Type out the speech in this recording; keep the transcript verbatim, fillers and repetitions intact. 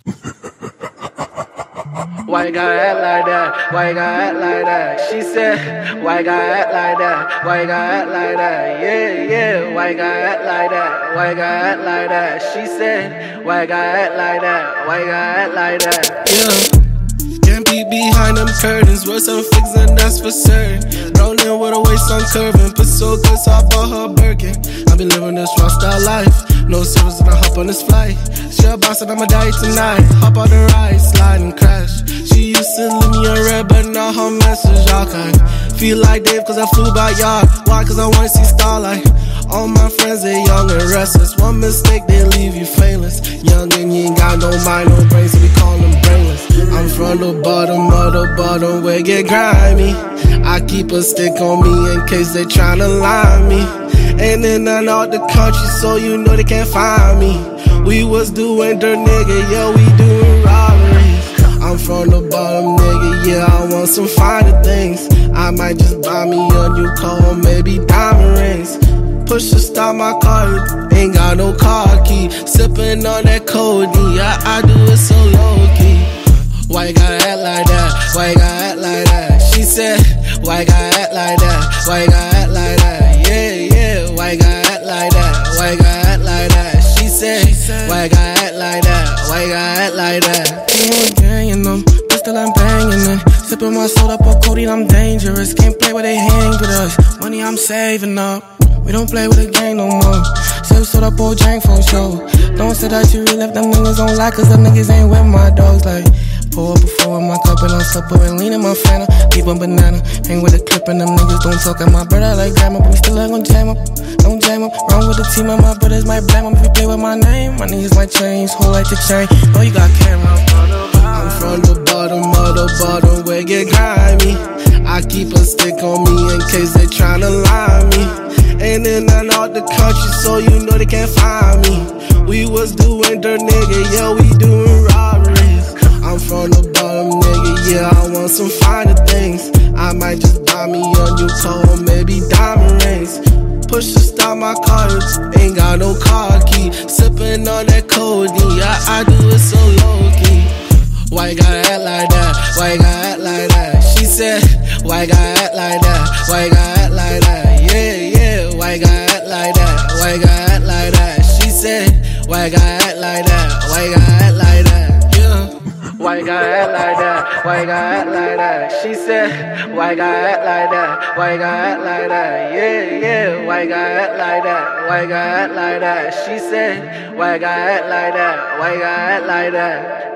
Why you gotta act like that? Why you gotta act like that? She said, why you gotta act like that? Why you gotta act like that? Yeah, yeah, why you gotta act like that? Why you gotta act like that? She said, why you gotta act like that? Why you gotta act like that? Yeah. Can't be behind them curtains, worth some figs and that's for certain. Rolling with a waist on curving, put so good so I bought her Birkin. I been living this rockstar life, no service and I hop on this flight. She a boss and I'ma die tonight. Hop on the ride, slide and crash. She used to leave me a red, but now her message okay. Feel like Dave cause I flew by yard. Why? Cause I wanna see starlight. All my friends, they young and restless. One mistake, they leave you famous. Young and you ain't got no mind, no brains, so we call them brainless. I'm from the bottom of the bottom where it get grimy. I keep a stick on me in case they tryna lie me. And in and out the country, so you know they can't find me. We was doing dirt, nigga, yeah, we doing robberies. I'm from the bottom, nigga, yeah, I want some finer things. I might just buy me a new car or maybe diamond rings. Push to start my car, ain't got no car key. Sippin' on that codeine, I, I do it so low-key. Why you gotta act like that? Why you gotta act like that? She said, why you gotta act like that? Why you gotta act like that? Yeah, yeah, why you gotta act like that? Why you gotta act like that? She said, why you gotta act like that? Why you gotta act like that? I'm banging them, but still I'm banging it. Sipping my soda up codeine, I'm dangerous. Can't play where they hang with us. Money I'm saving up. We don't play with the gang no more. Sip soda up drink for show. Don't say that you really left them niggas on like, cause them niggas ain't with my dogs. Like, pour up a four in my cup and I'm supper and lean in my Fanta. Keep a banana, hang with a clip and them niggas don't talk at my brother like grandma. But we still ain't gon' jam up, don't jam up. Wrong with the team and my brothers might blame them if you play with my name. My niggas might change, whole like the chain. Oh, you got camera. I'm from the bottom of the bottom where it get grimy. I keep a stick on me in case they tryna lie me. And in and out the country, so you know they can't find me. We was doing dirt, nigga, yeah, we doing robberies. I'm from the bottom, nigga, yeah, I want some finer things. I might just buy me a new car or maybe diamond rings. Push to start my car, ain't got no car key. Sippin' on that codeine, I, I do it so low-key. Why you gotta act like that? Why you gotta act like that? She said, why you gotta act like that? Why you gotta act like that? Yeah, yeah, why you gotta act like that? Why you gotta act like that? She said, why you gotta act like that? Why you gotta act like that? Yeah. Why you gotta act like that? Why you gotta act like that? She said, why you gotta act like that? Why you gotta act like that? Yeah, yeah, why you gotta act like that? Why you gotta act like that? She said, why you gotta act like that? Why you gotta act like that?